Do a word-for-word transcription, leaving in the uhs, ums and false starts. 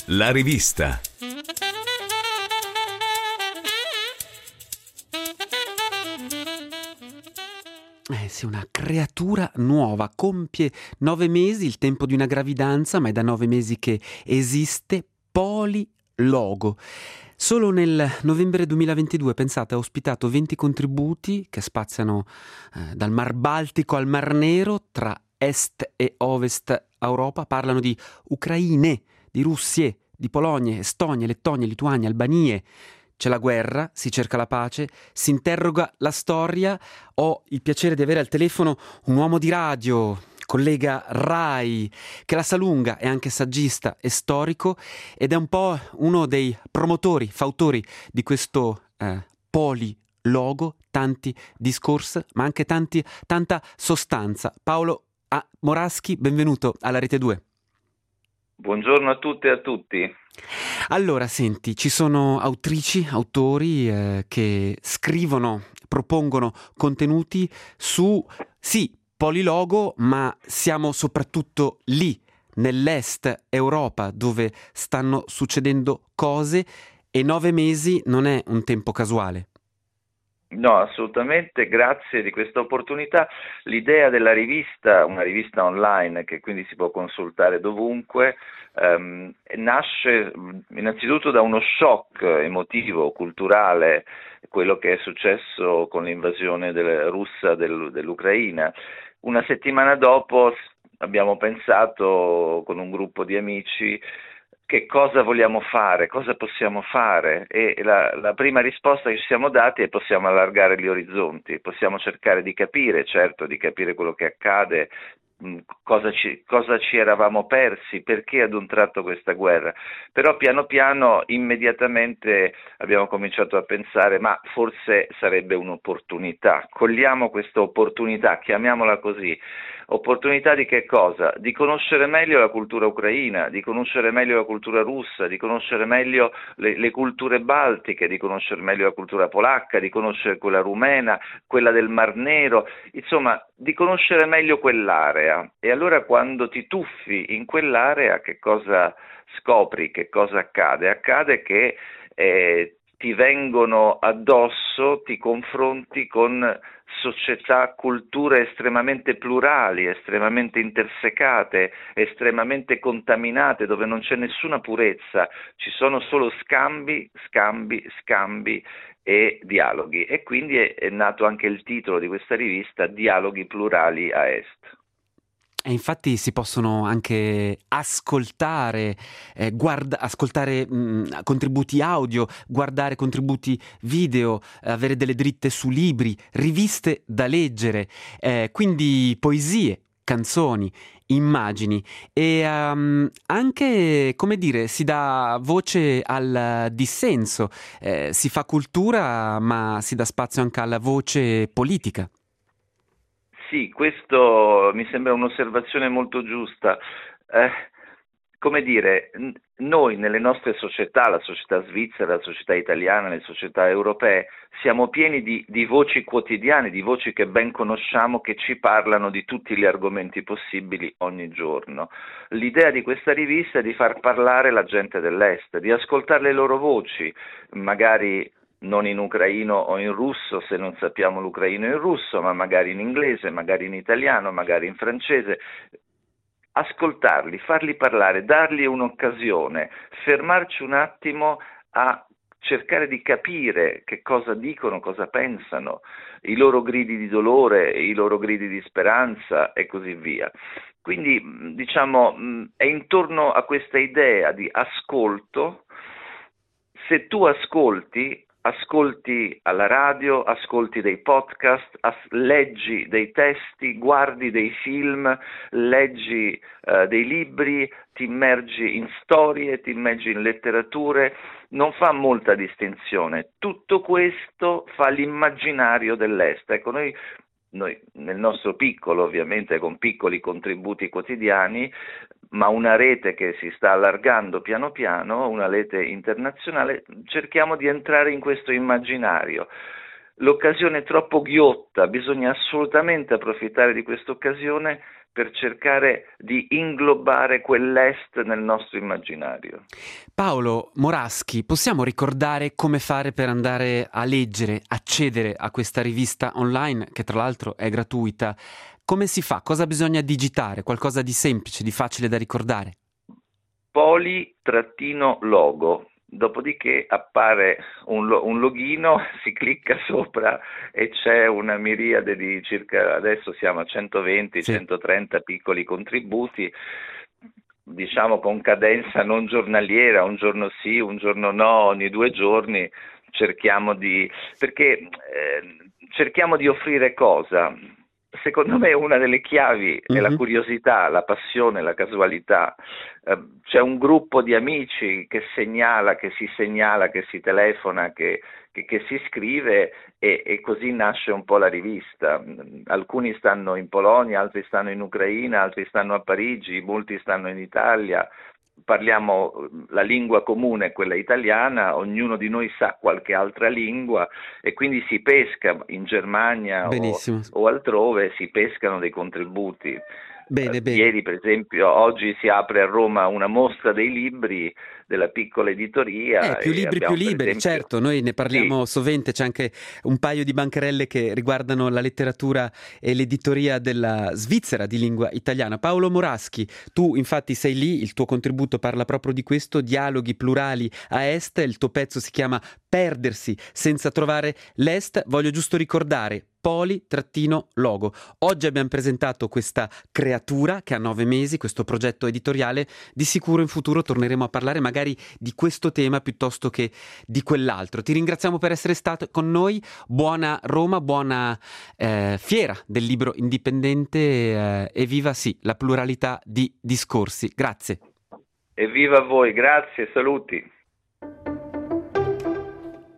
La rivista. Eh sì, una creatura nuova, compie nove mesi, il tempo di una gravidanza, ma è da nove mesi che esiste, Polilogo. Solo nel novembre duemilaventidue, pensate, ha ospitato venti contributi che spaziano eh, dal Mar Baltico al Mar Nero, tra est e ovest Europa, parlano di Ucraine, di Russie, di Pologne, Estonie, Lettonie, Lituanie, Albanie. C'è la guerra, si cerca la pace, si interroga la storia. Ho il piacere di avere al telefono un uomo di radio, collega Rai, che la sa lunga, è anche saggista e storico ed è un po' uno dei promotori, fautori di questo eh, Polilogo, tanti discorsi, ma anche tanti, tanta sostanza. Paolo A. Moraschi, benvenuto alla Rete due. Buongiorno a tutte e a tutti. Allora, senti, ci sono autrici, autori eh, che scrivono, propongono contenuti su, sì, Polilogo, ma siamo soprattutto lì, nell'est Europa, dove stanno succedendo cose e nove mesi non è un tempo casuale. No, assolutamente, grazie di questa opportunità. L'idea della rivista, una rivista online che quindi si può consultare dovunque, ehm, nasce innanzitutto da uno shock emotivo, culturale, quello che è successo con l'invasione del, russa del, dell'Ucraina. Una settimana dopo abbiamo pensato con un gruppo di amici che cosa vogliamo fare, cosa possiamo fare, e la, la prima risposta che ci siamo dati è: possiamo allargare gli orizzonti, possiamo cercare di capire, certo, di capire quello che accade, mh, cosa ci, cosa ci eravamo persi, perché ad un tratto questa guerra, però piano piano, immediatamente abbiamo cominciato a pensare: ma forse sarebbe un'opportunità, cogliamo questa opportunità, chiamiamola così. Opportunità di che cosa? Di conoscere meglio la cultura ucraina, di conoscere meglio la cultura russa, di conoscere meglio le, le culture baltiche, di conoscere meglio la cultura polacca, di conoscere quella rumena, quella del Mar Nero, insomma, di conoscere meglio quell'area. E allora quando ti tuffi in quell'area, che cosa scopri? Che cosa accade? Accade che eh, ti vengono addosso, ti confronti con società, culture estremamente plurali, estremamente intersecate, estremamente contaminate, dove non c'è nessuna purezza, ci sono solo scambi, scambi, scambi e dialoghi. E quindi è, è nato anche il titolo di questa rivista, Dialoghi plurali a Est. E infatti si possono anche ascoltare, eh, guarda, ascoltare mh, contributi audio, guardare contributi video, avere delle dritte su libri, riviste da leggere, eh, quindi poesie, canzoni, immagini e um, anche, come dire, si dà voce al dissenso, eh, si fa cultura ma si dà spazio anche alla voce politica. Sì, questo mi sembra un'osservazione molto giusta. Eh, come dire, n- noi nelle nostre società, la società svizzera, la società italiana, le società europee, siamo pieni di, di voci quotidiane, di voci che ben conosciamo, che ci parlano di tutti gli argomenti possibili ogni giorno. L'idea di questa rivista è di far parlare la gente dell'Est, di ascoltare le loro voci, magari non in ucraino o in russo, se non sappiamo l'ucraino e il russo, ma magari in inglese, magari in italiano, magari in francese. Ascoltarli, farli parlare, dargli un'occasione, fermarci un attimo a cercare di capire che cosa dicono, cosa pensano, i loro gridi di dolore, i loro gridi di speranza e così via. Quindi, diciamo, è intorno a questa idea di ascolto. Se tu ascolti, ascolti alla radio, ascolti dei podcast, as- leggi dei testi, guardi dei film, leggi eh, dei libri, ti immergi in storie, ti immergi in letterature, non fa molta distinzione. Tutto questo fa l'immaginario dell'Est. Ecco, noi Noi nel nostro piccolo, ovviamente con piccoli contributi quotidiani, ma una rete che si sta allargando piano piano, una rete internazionale, cerchiamo di entrare in questo immaginario. L'occasione è troppo ghiotta, bisogna assolutamente approfittare di questa occasione per cercare di inglobare quell'est nel nostro immaginario. Paolo Moraschi, possiamo ricordare come fare per andare a leggere, accedere a questa rivista online, che tra l'altro è gratuita? Come si fa? Cosa bisogna digitare? Qualcosa di semplice, di facile da ricordare? Poli-logo. Dopodiché appare un, lo- un loghino, si clicca sopra e c'è una miriade di circa, adesso siamo a centoventi Sì. centotrenta piccoli contributi, diciamo con cadenza non giornaliera, un giorno sì, un giorno no, ogni due giorni cerchiamo di, perché eh, cerchiamo di offrire cosa? Secondo me una delle chiavi è la Mhm. curiosità, la passione, la casualità. Eh, c'è un gruppo di amici che segnala, che si segnala, che si telefona, che, che- che si scrive e, e così nasce un po' la rivista. Alcuni stanno in Polonia, altri stanno in Ucraina, altri stanno a Parigi, molti stanno in Italia. Parliamo la lingua comune, quella italiana, ognuno di noi sa qualche altra lingua e quindi si pesca in Germania o Benissimo. o altrove, si pescano dei contributi. Eh, Bene, bene. ieri, per esempio, oggi si apre a Roma una mostra dei libri della piccola Eh, editoria più e libri, più abbiamo per liberi, esempio, certo, noi ne sì, parliamo sovente, c'è anche un paio di bancarelle che riguardano la letteratura e l'editoria della Svizzera di lingua italiana. Paolo Moraschi, tu infatti sei lì, il tuo contributo parla proprio di questo, dialoghi plurali a est, il tuo pezzo si chiama Perdersi senza trovare l'est. Voglio giusto ricordare Poli-logo. Oggi abbiamo presentato questa creatura che ha nove mesi, questo progetto editoriale. Di sicuro in futuro torneremo a parlare magari di questo tema piuttosto che di quell'altro. Ti ringraziamo per essere stato con noi. Buona Roma, buona eh, fiera del libro indipendente eh, e viva sì la pluralità di discorsi. Grazie. evviva voi, grazie, saluti.